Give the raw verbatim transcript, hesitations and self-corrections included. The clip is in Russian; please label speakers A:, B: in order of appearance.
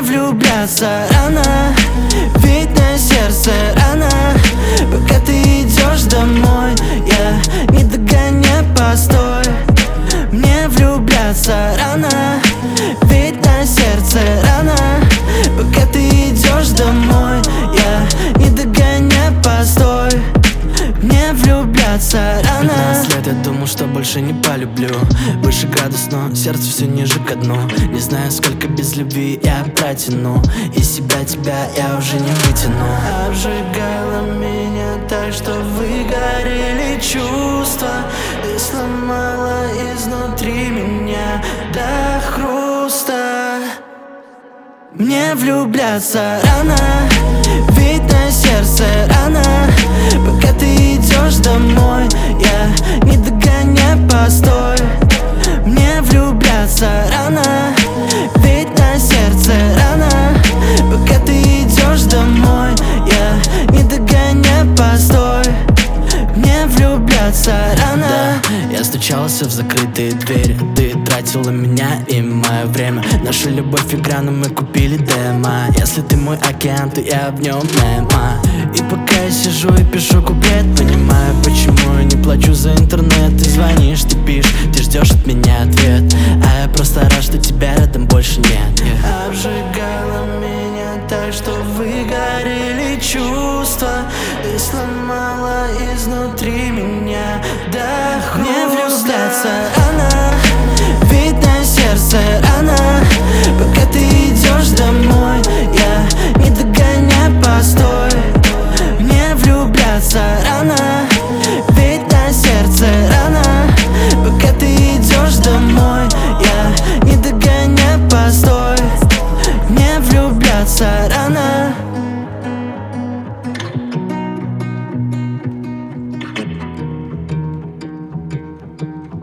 A: влюбляться рано, ведь на сердце рано. Пока ты идешь домой, я не догоняй, постой. Мне влюбляться рано, ведь на сердце рано. Пока ты идешь домой, я не догоняй, постой. Мне влюбляться рано.
B: пятнадцать лет я думал, что больше не полюблю. Выше градус, но сердце все ниже ко дну. Не знаю, сколько без любви я протяну, и себя тебя я уже не вытяну.
A: Обжигала меня так, что выгорели чувства. Ты сломала изнутри меня до хруста. Мне влюбляться рано, ведь на сердце рано. Пока ты идешь домой, я не догоняй, постой. Мне влюбляться рано, ведь на сердце рано. Пока ты идешь домой, я не догоняй, постой. Мне влюбляться рано.
B: Да, я стучался в закрытые двери. Ты тратила меня и мое время. Наша любовь игра, но мы купили демо. Если ты мой океан, то я в нем нема. И пока я сижу и пишу куплет, понимаю, почему я не плачу за интернет. Ты звонишь, ты пишешь, ты ждешь от меня ответ, а я просто рад, что тебя рядом больше нет.
A: yeah. Обжигала меня так, что выгорели чувства. Ты сломала изнутри меня до хруста. Мне влюбляться рано, ведь на сердце рано. Пока ты идешь домой, я не догоняй, постой. Мне влюбляться рано, ведь на сердце рано. Пока ты идешь домой, я не догоняй, постой. Мне влюбляться рано.